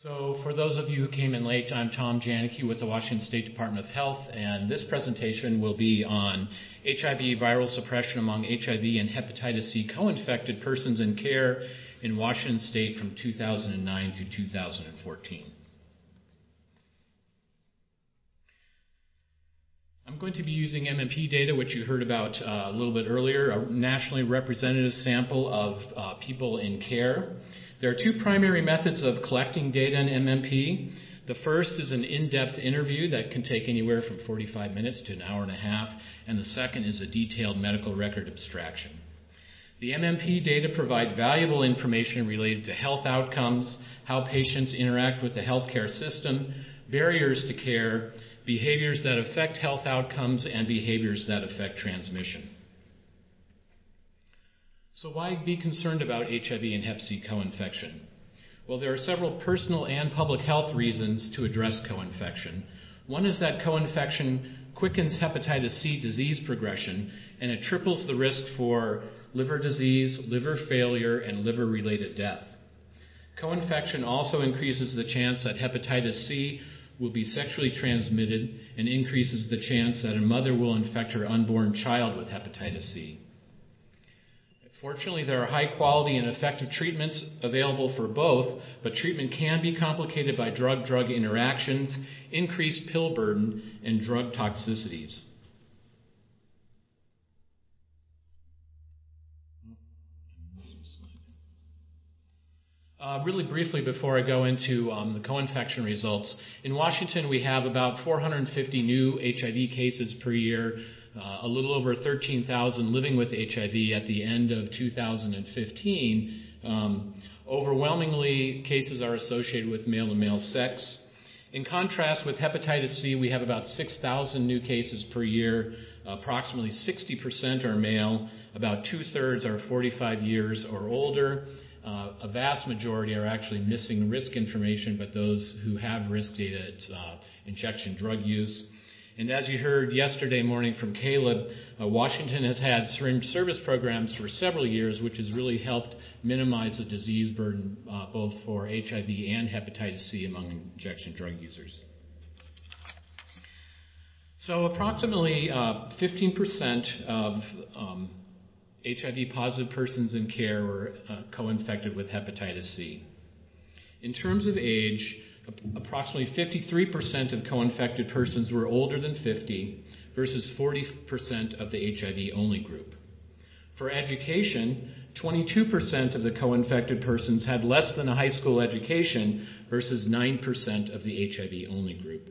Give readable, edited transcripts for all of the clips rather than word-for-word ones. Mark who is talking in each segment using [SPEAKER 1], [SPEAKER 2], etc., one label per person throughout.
[SPEAKER 1] So for those of you who came in late, I'm Tom Janicki with the Washington State Department of Health, and this presentation will be on HIV viral suppression among HIV and hepatitis C co-infected persons in care in Washington State from 2009 through 2014. I'm going to be using MMP data, which you heard about a little bit earlier, a nationally representative sample of people in care. There are two primary methods of collecting data in MMP. The first is an in-depth interview that can take anywhere from 45 minutes to an hour and a half, and the second is a detailed medical record abstraction. The MMP data provide valuable information related to health outcomes, how patients interact with the healthcare system, barriers to care, behaviors that affect health outcomes, and behaviors that affect transmission. So why be concerned about HIV and hep C co-infection? Well, there are several personal and public health reasons to address co-infection. One is that co-infection quickens hepatitis C disease progression, and it triples the risk for liver disease, liver failure, and liver-related death. Co-infection also increases the chance that hepatitis C will be sexually transmitted and increases the chance that a mother will infect her unborn child with hepatitis C. Fortunately, there are high-quality and effective treatments available for both, but treatment can be complicated by drug-drug interactions, increased pill burden, and drug toxicities. Really briefly, before I go into the co-infection results, in Washington we have about 450 new HIV cases per year, a little over 13,000 living with HIV at the end of 2015. Overwhelmingly, cases are associated with male-to-male sex. In contrast with hepatitis C, we have about 6,000 new cases per year. Approximately 60% are male. About two-thirds are 45 years or older. A vast majority are actually missing risk information, but those who have risk data, it's injection drug use. And as you heard yesterday morning from Caleb, Washington has had syringe service programs for several years, which has really helped minimize the disease burden both for HIV and hepatitis C among injection drug users. So approximately 15% of HIV-positive persons in care were co-infected with hepatitis C. In terms of age, approximately 53% of co-infected persons were older than 50 versus 40% of the HIV-only group. For education, 22% of the co-infected persons had less than a high school education versus 9% of the HIV-only group.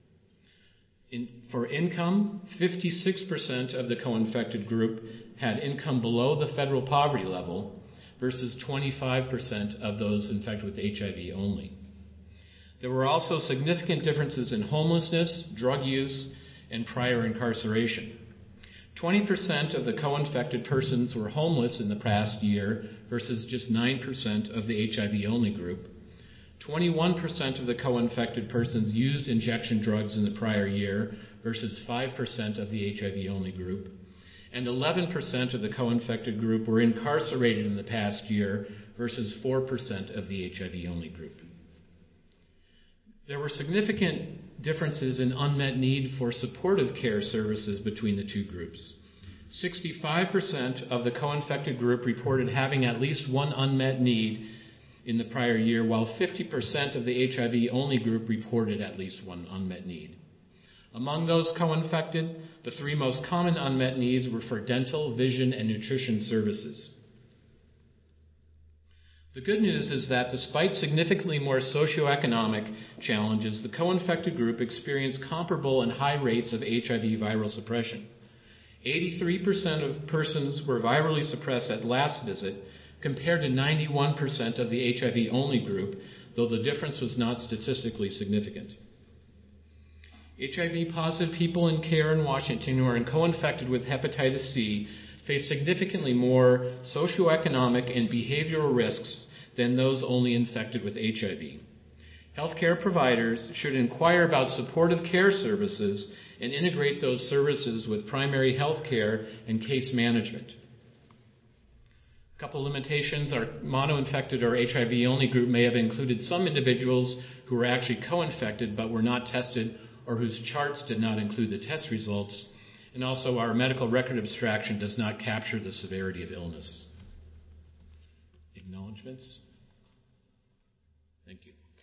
[SPEAKER 1] For income, 56% of the co-infected group had income below the federal poverty level versus 25% of those infected with HIV only. There were also significant differences in homelessness, drug use, and prior incarceration. 20% of the co-infected persons were homeless in the past year versus just 9% of the HIV-only group. 21% of the co-infected persons used injection drugs in the prior year versus 5% of the HIV-only group. And 11% of the co-infected group were incarcerated in the past year versus 4% of the HIV-only group. There were significant differences in unmet need for supportive care services between the two groups. 65% of the co-infected group reported having at least one unmet need in the prior year, while 50% of the HIV-only group reported at least one unmet need. Among those co-infected, the three most common unmet needs were for dental, vision, and nutrition services. The good news is that despite significantly more socioeconomic challenges, the co-infected group experienced comparable and high rates of HIV viral suppression. 83% of persons were virally suppressed at last visit, compared to 91% of the HIV-only group, though the difference was not statistically significant. HIV-positive people in care in Washington who are co-infected with hepatitis C face significantly more socioeconomic and behavioral risks than those only infected with HIV. Healthcare providers should inquire about supportive care services and integrate those services with primary health care and case management. couple limitations. Our mono-infected or HIV-only group may have included some individuals who were actually co-infected but were not tested or whose charts did not include the test results. And also our medical record abstraction does not capture the severity of illness. Acknowledgements. Thank you.